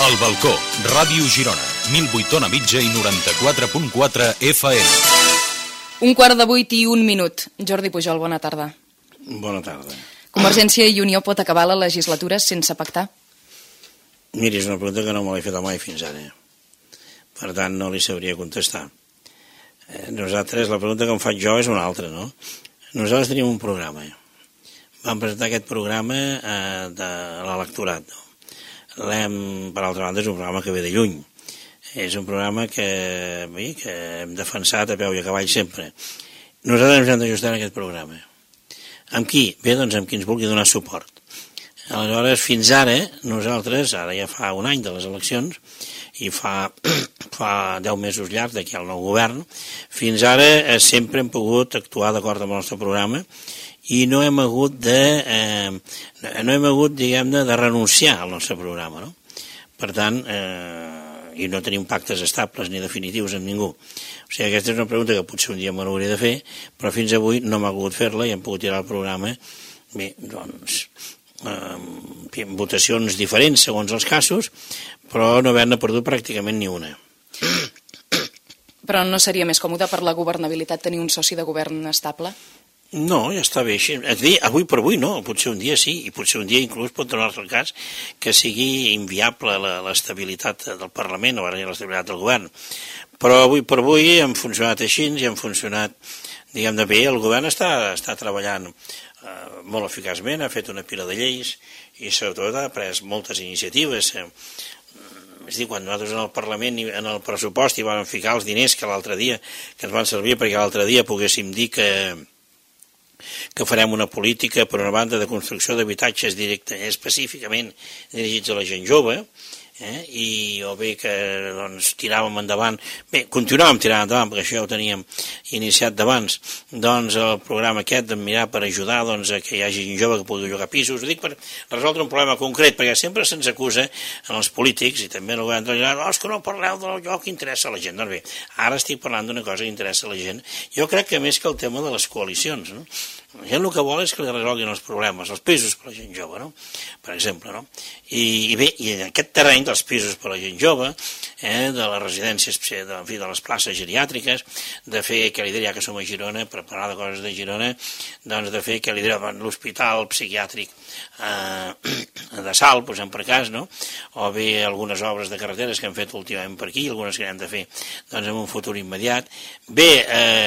El Balcó, Ràdio Girona, 1008 on a mitja i 94.4 FM. 7:45. Jordi Pujol, bona tarda. Bona tarda. Convergència i Unió pot acabar la legislatura sense pactar? Miri, és una pregunta que no me l'he fet mai fins ara. Per tant, no li sabria contestar. Nosaltres, la pregunta que em faig jo és una altra, no? Nosaltres teníem un programa. Vam presentar aquest programa de l'electorat, no? Per altra banda, és un programa que ve de lluny. És un programa que hem defensat a peu i a cavall sempre. Nosaltres ens hem d'ajustar a aquest programa. Amb qui? Bé, doncs amb qui ens vulgui donar suport. Aleshores, fins ara, nosaltres, ara ja fa un any de les eleccions, i fa 10 mesos llargs d'aquí al nou govern, fins ara sempre hem pogut actuar d'acord amb el nostre programa i no hem hagut diguem-ne, de renunciar al nostre programa, no? Per tant, i no tenim pactes estables ni definitius amb ningú. O sigui, aquesta és una pregunta que potser un dia me l'hauria de fer, però fins avui no m'ha pogut fer-la i hem pogut tirar el programa, bé, doncs, amb votacions diferents segons els casos, però no haver-ne perdut pràcticament ni una. Però no seria més còmode per la governabilitat tenir un soci de govern estable? No, ja està bé així. És a dir, avui per avui no, potser un dia sí, i potser un dia inclús pot donar-se el cas que sigui inviable l'estabilitat del Parlament o l'estabilitat del govern. Però avui per avui hem funcionat així i hem funcionat, diguem-ne, bé. El govern està treballant molt eficaçment, ha fet una pila de lleis i sobretot ha pres moltes iniciatives. És a dir, quan nosaltres en el Parlament i en el pressupost hi vam ficar els diners que l'altre dia, que ens van servir perquè l'altre dia poguéssim dir que farem una política, per una banda, de construcció d'habitatges específicament dirigits a la gent jove, o bé que doncs, tiràvem endavant, bé, continuàvem tirant endavant, perquè això ja ho teníem iniciat d'abans, doncs el programa aquest de mirar per ajudar doncs, a que hi hagi gent jove que pugui llogar pisos, ho dic per resoldre un problema concret, perquè sempre se'ns acusa en els polítics, i també en el govern de la Generalitat, és que no parleu d'allò que interessa a la gent. Doncs bé, ara estic parlant d'una cosa que interessa a la gent, jo crec que més que el tema de les coalicions, no? La gent el que vol és que li resolguin els problemes, els pisos per a la gent jove, no? Per exemple, no? I bé, i en aquest terreny dels pisos per a la gent jove, de les residències, de les places geriàtriques, de fer, que li diria que som a Girona, preparar de coses de Girona, doncs de fer, que li diria, l'hospital psiquiàtric de Salt, posem per cas, no? O bé algunes obres de carreteres que hem fet últimament per aquí, algunes que hem de fer doncs en un futur immediat. Bé,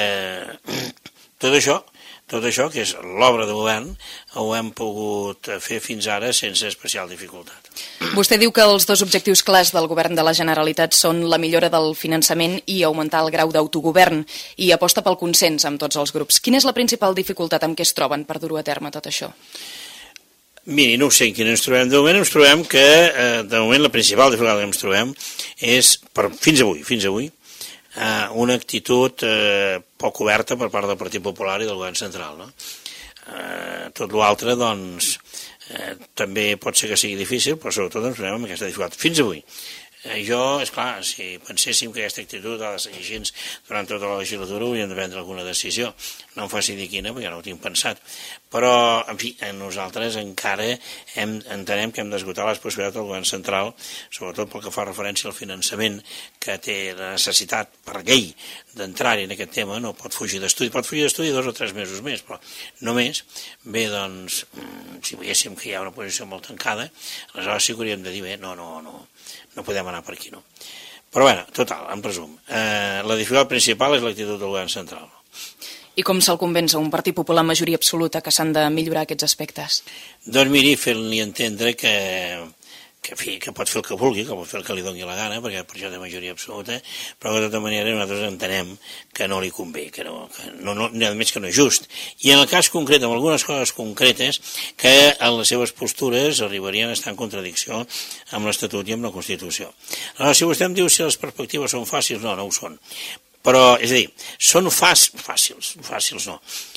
tot això, que és l'obra de govern, ho hem pogut fer fins ara sense especial dificultat. Vostè diu que els dos objectius clars del govern de la Generalitat són la millora del finançament i augmentar el grau d'autogovern, i aposta pel consens amb tots els grups. Quina és la principal dificultat amb què es troben per dur a terme tot això? Miri, no ho sé en quina ens trobem. De moment ens trobem que, la principal dificultat que ens trobem és, fins avui, una actitud poc oberta per part del Partit Popular i del govern central, no? Tot l'altre, doncs, també pot ser que sigui difícil, però sobretot ens trobem amb aquesta dificultat. Fins avui. Jo, esclar, si penséssim que aquesta actitud ha de seguir així durant tota la legislatura, hauríem de prendre alguna decisió. No em faci dir quina, perquè no ho tinc pensat. Però, en fi, nosaltres encara entenem que hem d'esgotar les possibilitats del govern central, sobretot pel que fa referència al finançament, que té la necessitat per llei d'entrar-hi en aquest tema, no pot fugir d'estudi. Pot fugir d'estudi 2 o 3 mesos més, però no més. Bé, doncs, si veiéssim que hi ha una posició molt tancada, aleshores sí que hauríem de dir, bé, no podem anar per aquí, no? Però bé, total, en resum, la dificultat principal és l'actitud del govern central. I com se'l convenç a un Partit Popular amb majoria absoluta que s'han de millorar aquests aspectes? Doncs miri, fent-li entendre que pot fer el que vulgui, que pot fer el que li doni la gana, perquè per això té majoria absoluta, però de tota manera nosaltres entenem que no li convé, que no, a més que no és just. I en el cas concret, amb algunes coses concretes, que en les seves postures arribarien a estar en contradicció amb l'Estatut i amb la Constitució. Aleshores, si vostè em diu si les perspectives són fàcils, no ho són. Però, és a dir, són fàcils no.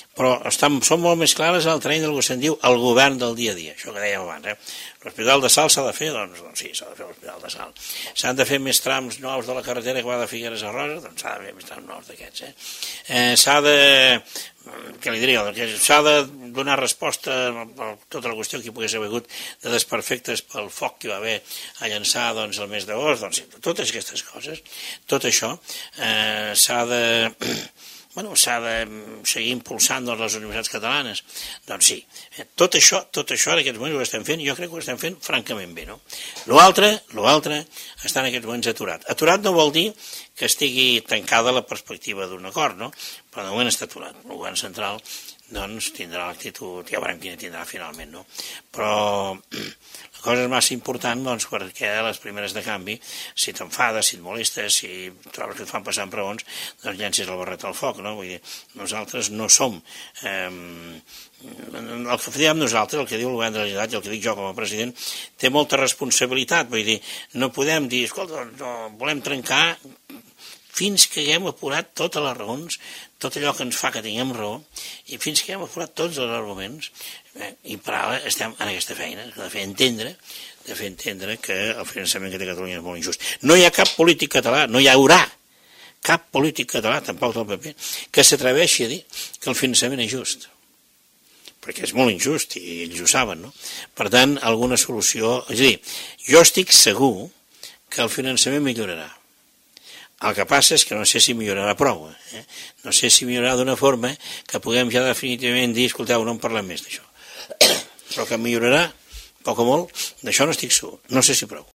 però són molt més clares al terreny del que se'n diu el govern del dia a dia, això que dèiem abans. L'Hospital de Salt s'ha de fer? Doncs sí, s'ha de fer l'Hospital de Salt. S'han de fer més trams nous de la carretera que va de Figueres a Roses? Doncs s'ha de fer més trams nous d'aquests. S'ha de... què li diria? S'ha de donar resposta a tota la qüestió que hi pogués haver hagut de desperfectes pel foc que hi va haver a llançar el mes d'agost, doncs sí, totes aquestes coses, tot això s'ha de seguir impulsant les universitats catalanes. Doncs sí, tot això en aquests moments ho estem fent, jo crec que ho estem fent francament bé, no? L'altre està en aquests moments aturat. Aturat no vol dir que estigui tancada la perspectiva d'un acord, no? Però de moment està aturat. El govern central doncs tindrà l'actitud, ja veurem quina tindrà finalment, no? Però la cosa és massa important, doncs, perquè a les primeres de canvi, si t'enfades, si et molestes, si trobes que et fan passar en preons, doncs llencis el barret al foc, no? Vull dir, nosaltres no som... el que diem nosaltres, el que diu el govern de la Generalitat i el que dic jo com a president, té molta responsabilitat, vull dir, no podem dir, escolta, no, volem trencar fins que haguem apurat totes les raons, tot allò que ens fa que tinguem raó, i fins que haguem apurat tots els arguments, i per ara estem en aquesta feina, de fer entendre que el finançament que té Catalunya és molt injust. No hi ha cap polític català, no hi haurà cap polític català, tampoc del PP, que s'atreveixi a dir que el finançament és just, perquè és molt injust i ells ho saben, no? Per tant, alguna solució... És a dir, jo estic segur que el finançament millorarà. El que passa és que no sé si millorarà prou, no sé si millorarà d'una forma que puguem ja definitivament dir, escolteu, no en parlem més d'això. Però que millorarà, poc o molt, d'això no estic segur, no sé si prou.